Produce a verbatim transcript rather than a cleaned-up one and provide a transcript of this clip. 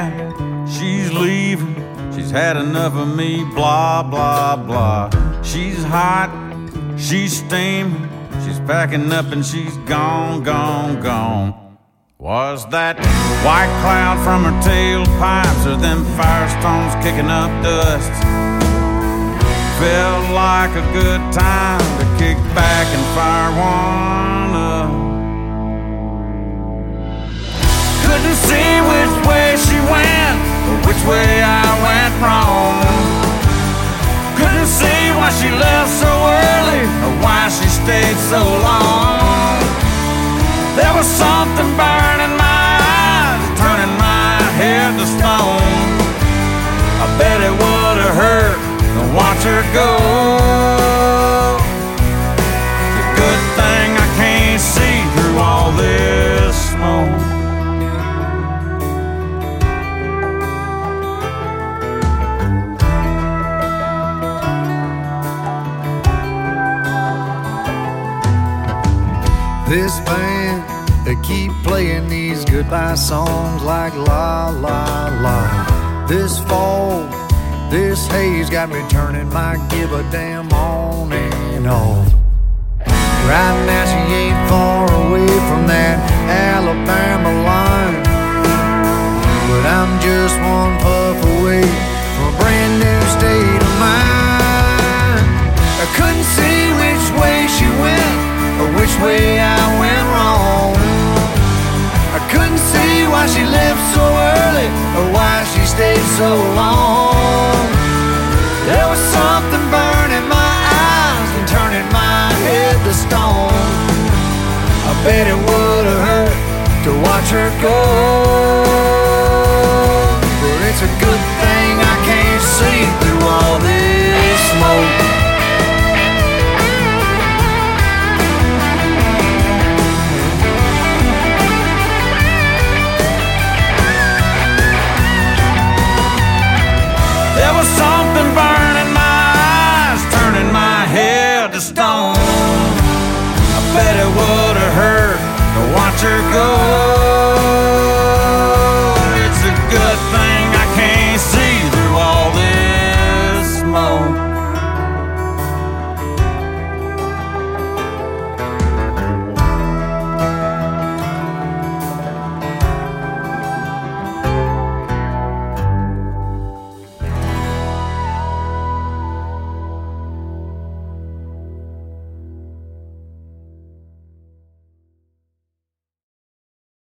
man, she's leaving. She's had enough of me, blah, blah, blah. She's hot, she's steaming. She's packing up and she's gone, gone, gone. Was that white cloud from her tailpipes or them firestones kicking up dust? Felt like a good time to kick back and fire one up. Couldn't see which way she went or which way I went wrong. Couldn't see why she left so early or why she stayed so long. There was something burning my eyes, turning my head to stone. I bet it would have hurt to watch her go. It's a good thing I can't see through all this smoke. This band, they keep playing these goodbye songs like la la la. This fall, this haze got me turning my give a damn on and off. Right now she ain't far away from that Alabama line, but I'm just one puff away from a brand new state of mind. I couldn't see which way she went or which way I went wrong. I couldn't see why she left so early or why she stayed so long. There was something burning my eyes and turning my head to stone. I bet it would have hurt to watch her go, but it's a good thing I can't see through all this smoke. There was something burning my eyes, turning my head to stone. I bet it would have hurt to watch her go.